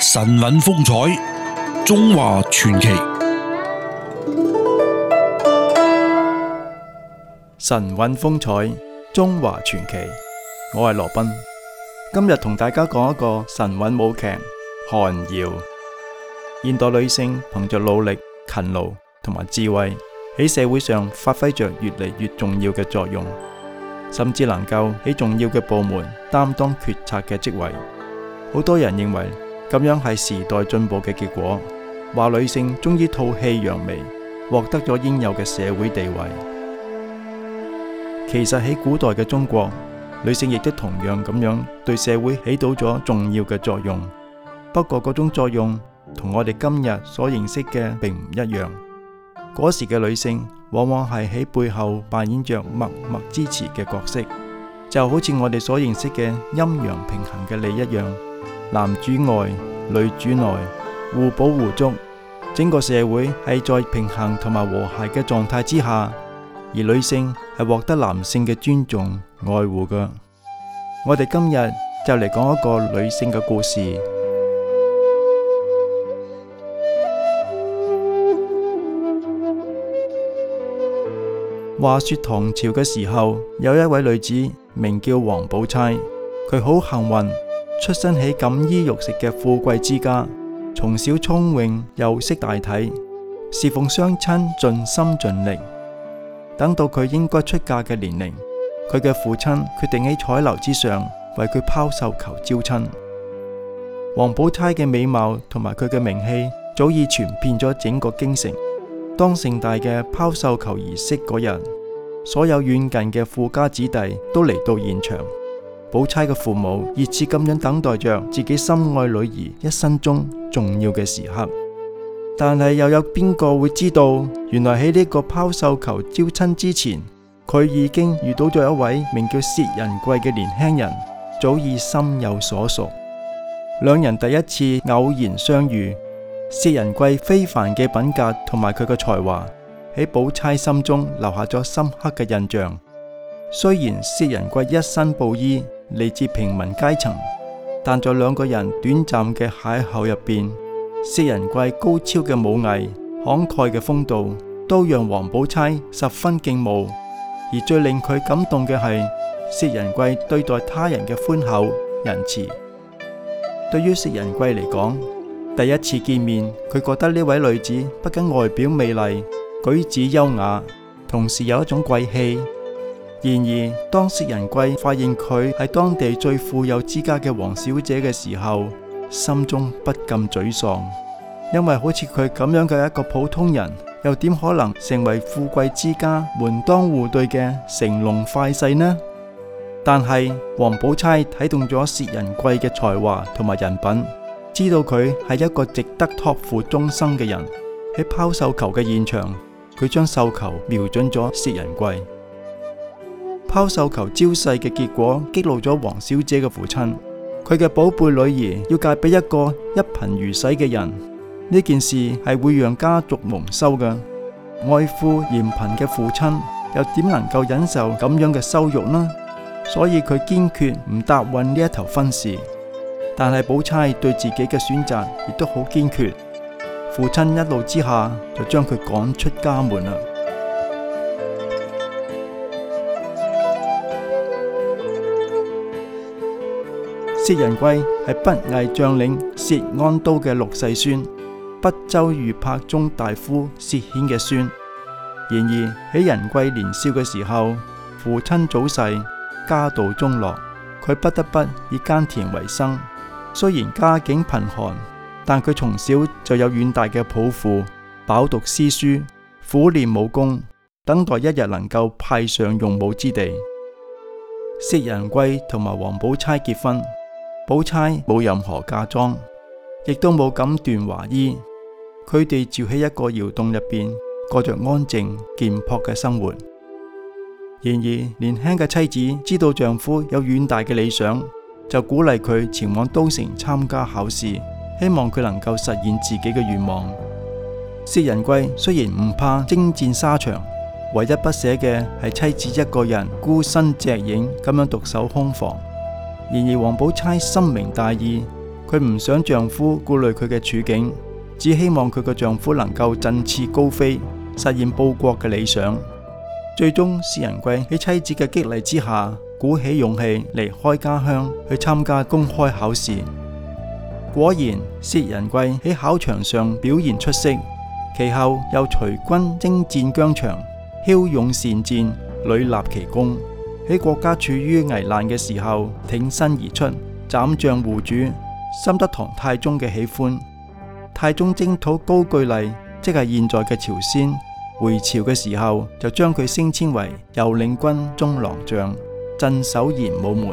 神韻風采，中華傳奇。 神韻風采，中華傳奇。我係羅賓，今日同大家講一個神韻舞劇《寒窯》。現代女性憑着努力、勤勞同埋智慧，喺社會上發揮着越嚟越重要嘅作用，甚至能夠喺重要嘅部門擔當決策嘅職位。好多人認為咁樣係時代進步嘅結果，話女性終於吐氣揚眉，獲得咗應有嘅社會地位。其實喺古代嘅中國，女性亦都同樣咁樣對社會起到咗重要嘅作用。不過嗰種作用同我哋今日所認識嘅並唔一樣。嗰時嘅女性往往係喺背後扮演着默默支持嘅角色，就好似我哋所認識嘅陰陽平衡嘅理一樣，男主外，女主內，互補互足，整個社會係在平衡同埋和諧嘅狀態之下，而女性係獲得男性嘅尊重愛護㗎。我哋今日就嚟講一個女性嘅故事。話說唐朝嘅時候，有一位女子名叫王寶釵，佢好幸運，出身喺錦衣玉食嘅富貴之家，從小聰穎又識大體，侍奉雙親盡心盡力。等到佢應該出嫁嘅年齡，佢嘅父親決定喺彩樓之上為佢拋繡球招親。王寶釵嘅美貌同埋佢嘅名氣早已傳遍咗整個京城。當盛大嘅拋繡球儀式嗰日，所有遠近嘅富家子弟都嚟到現場。寶釵嘅父母熱切咁樣等待着自己心愛女兒一生中重要嘅時刻，但係又有邊個會知道，原來喺呢個拋繡球招親之前，佢已經遇到咗一位名叫薛仁貴嘅年輕人，早已心有所屬。兩人第一次偶然相遇，薛仁貴非凡嘅品格同埋佢嘅才華喺寶釵心中留下咗深刻嘅印象。雖然薛仁貴一身布衣，嚟自平民階層，但在兩個人短暫嘅邂逅入邊，薛仁貴高超嘅武藝、慷慨嘅風度，都讓王寶釵十分敬慕。而最令佢感動嘅係薛仁貴對待他人嘅寬厚仁慈。對於薛仁貴嚟講，第一次見面，佢覺得呢位女子不僅外表美麗，舉止優雅，同時有一種貴氣。然而，當薛仁貴發現佢係當地最富有之家嘅王小姐嘅時候，心中不禁沮喪，因為好似佢咁樣嘅一個普通人，又點可能成為富貴之家門當戶對嘅乘龍快婿呢？但係王寶釵睇中咗薛仁貴嘅才華同埋人品，知道佢係一個值得託付終生嘅人。喺拋繡球嘅現場，佢將繡球瞄準咗薛仁貴。拋繡球招婿嘅結果激怒咗王小姐嘅父親，佢嘅寶貝女兒要嫁俾一個一貧如洗嘅人，呢件事係會讓家族蒙羞嘅。愛富嫌貧嘅父親又點能夠忍受咁樣嘅羞辱呢？所以佢堅決唔答應呢一頭婚事。但係寶釵對自己嘅選擇亦都好堅決，父親一怒之下就將佢趕出家門啦。薛仁貴係北魏將領薛安都嘅六世孫，北周御柏中大夫薛顯嘅孫。然而喺仁貴年少嘅時候，父親早逝，家道中落，佢不得不以耕田為生。雖然家境貧寒，但佢從小就有遠大嘅抱負，飽讀詩書，苦練武功，等待一日能夠派上用武之地。薛仁貴同埋王寶釵結婚，寶釵冇任何嫁妝，亦都冇錦緞華衣，佢哋住喺一個窑洞入邊，過着安靜簡樸嘅生活。然而年輕嘅妻子知道丈夫有遠大嘅理想，就鼓勵佢前往都城參加考試，希望佢能夠實現自己嘅願望。薛仁貴雖然唔怕征戰沙場，唯一不捨嘅係妻子一個人孤身隻影咁樣獨守空房。然而王寶釵深明大義， 佢唔想丈夫顧慮佢嘅處境，只希望佢嘅丈夫能夠振翅高飛，實現報國嘅理想。最終，薛仁貴喺妻子嘅激勵之下，鼓起勇氣離開家鄉去參加公開考試。果然，薛仁貴喺考場上表現出色，其後又隨軍征戰疆場，驍勇善戰，屢立奇功。喺國家處於危難嘅時候，挺身而出，斬將護主，深得唐太宗嘅喜歡。太宗征討高句麗，即係現在嘅朝鮮，回朝嘅時候就將佢升遷為右領軍中郎將，鎮守玄武門。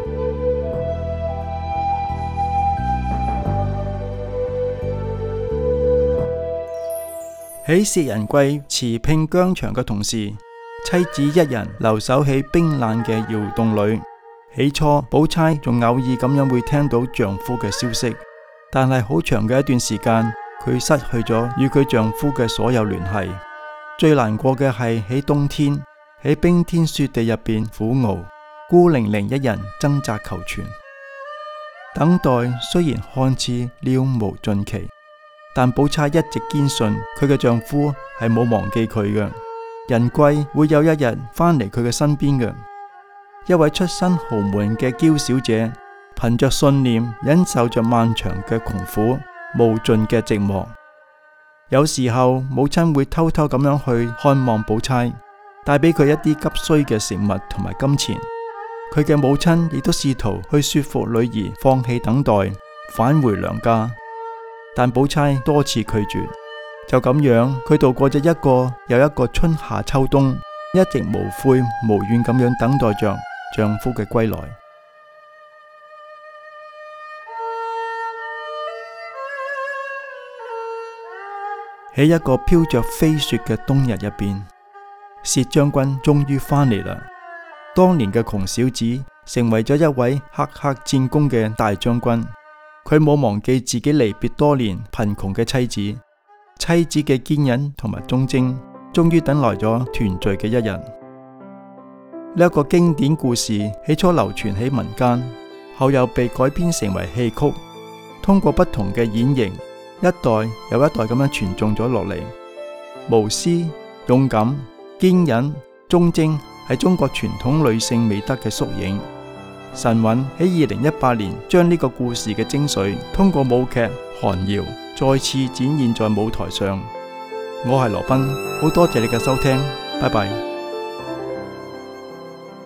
喺薛仁貴持拼疆場嘅同時，妻子一人留守喺冰冷嘅窯洞裏。起初，寶釵仲偶爾咁樣會聽到丈夫嘅消息，但係好長嘅一段時間，佢失去咗與佢丈夫嘅所有聯繫。最難過嘅係喺冬天，喺冰天雪地入邊苦熬，孤零零一人掙扎求存。等待雖然看似了無盡期，但寶釵一直堅信佢嘅丈夫係冇忘記佢嘅，仁貴會有一日翻嚟佢嘅身邊嘅。一位出身豪門嘅嬌小姐，憑着信念忍受着漫長嘅窮苦、無盡嘅寂寞。有時候母親會偷偷咁樣去看望寶釵，帶俾佢一啲急需嘅食物同埋金錢。佢嘅母親亦都試圖去說服女兒放棄等待，返回娘家，但寶釵多次拒絕。就咁樣，佢度過咗一個又一個春夏秋冬，一直無悔無怨咁樣等待着丈夫嘅歸來。喺一個飄着飛雪嘅冬日入邊，薛將軍終於翻嚟啦。當年嘅窮小子成為咗一位赫赫戰功嘅大將軍。佢冇忘記自己離別多年貧窮嘅妻子，妻子嘅堅忍同埋忠貞，終於等來咗團聚嘅一日。呢一個經典故事起初流傳喺民間，後又被改編成為戲曲，通過不同嘅演繹，一代又一代咁樣傳頌咗落嚟。無私、勇敢、堅忍、忠貞係中國傳統女性美德嘅縮影。神韻喺2018年將呢個故事嘅精髓通過舞劇《寒窯》再次展現在舞台上。我係羅賓，好多謝你嘅收聽，拜拜。